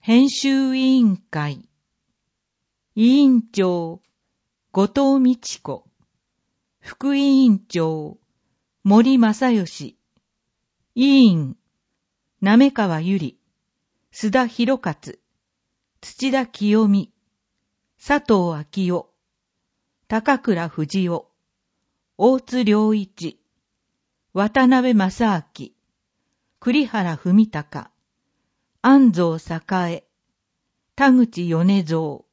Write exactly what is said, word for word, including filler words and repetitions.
編集委員会委員長後藤美智子、副委員長森正義、委員滑川由里、須田博勝、土田清美、佐藤昭夫、高倉藤夫、大津良一、渡辺正明、栗原文隆、安蔵栄、田口米蔵、